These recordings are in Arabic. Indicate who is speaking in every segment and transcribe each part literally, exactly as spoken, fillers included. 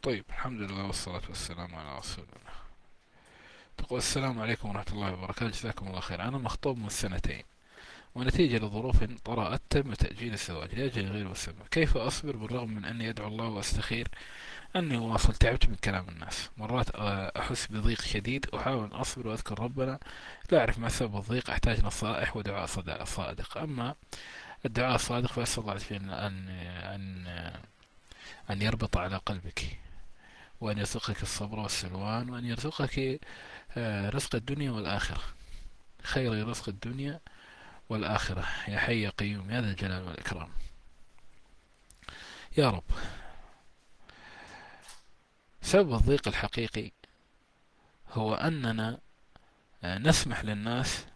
Speaker 1: طيب، الحمد لله والصلاة والسلام على رسول الله. تقول: السلام عليكم ورحمة الله وبركاته، جزاكم الله خير. أنا مخطوب من سنتين، ونتيجة لظروف طرأت تم تأجيل الزواج لأجل غير مسمى. كيف أصبر بالرغم من أني أدعو الله وأستخير أني أواصل؟ تعبت من كلام الناس، مرات أحس بضيق شديد، أحاول أن أصبر وأذكر ربنا، لا أعرف ما سبب الضيق. أحتاج نصائح ودعاء صدا- صادق. أما الدعاء الصادق فأسأل الله عز وجل أن أن أن يربط على قلبك، وأن يرزقك الصبر والسلوان، وأن يرزقك آه، رزق الدنيا والآخرة، خير رزق الدنيا والآخرة، يا حي يا قيوم يا ذا الجلال والإكرام يا رب. سبب الضيق الحقيقي هو أننا آه، نسمح للناس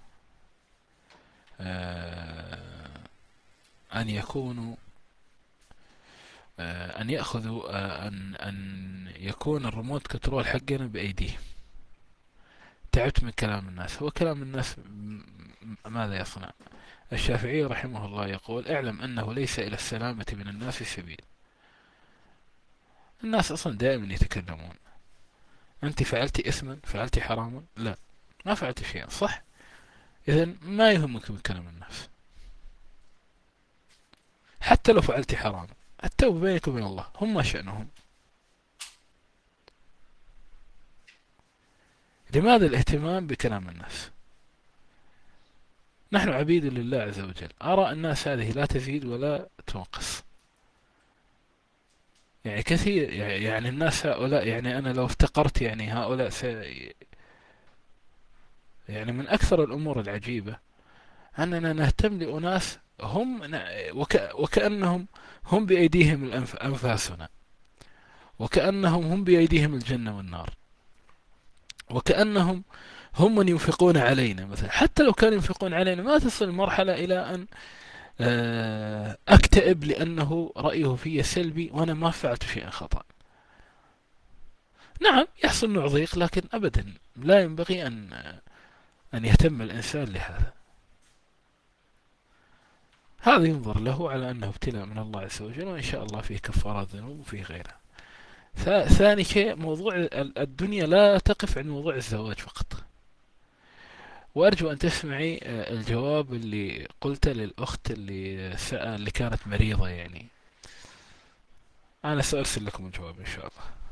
Speaker 1: آه، أن يكونوا آه، أن يأخذوا آه، أن أن يكون الريموت كنترول حقنا بأيديهم. تعبت من كلام الناس. هو كلام الناس م- ماذا يصنع؟ الشافعي رحمه الله يقول: اعلم أنه ليس إلى السلامة من الناس سبيل. الناس أصلا دائما يتكلمون. أنت فعلت إثما، فعلت حراما؟ لا، ما فعلت شيئا، صح؟ إذا ما يهمك من كلام الناس. حتى لو فعلت حراما، التوبة بينك وبين الله، هم ما شأنهم. لماذا الاهتمام بكلام الناس؟ نحن عبيد لله عز وجل. آراء الناس هذه لا تزيد ولا تنقص. يعني كثير، يعني الناس هؤلاء، يعني أنا لو افتقرت، يعني هؤلاء سي يعني من أكثر الأمور العجيبة أننا نهتم لأناس هم وك وكأنهم هم بأيديهم الأنف أنفاسنا، وكأنهم هم بأيديهم الجنة والنار، وكأنهم هم من ينفقون علينا مثلا. حتى لو كانوا ينفقون علينا ما تصل المرحلة إلى أن آه، أكتئب لأنه رأيه في سلبي وأنا ما فعلت شيئا خطأ. نعم يحصل نوع ضيق، لكن أبدا لا ينبغي أن أن يهتم الإنسان لهذا. هذا ينظر له على أنه ابتلاء من الله عز وجل، وإن شاء الله فيه كفارات ذنوب وفيه غيره. ثاني شيء، موضوع الدنيا لا تقف عند موضوع الزواج فقط. وأرجو أن تسمعي آه، الجواب اللي قلته للأخت اللي سأل اللي كانت مريضة. يعني أنا سأرسل لكم الجواب إن شاء الله.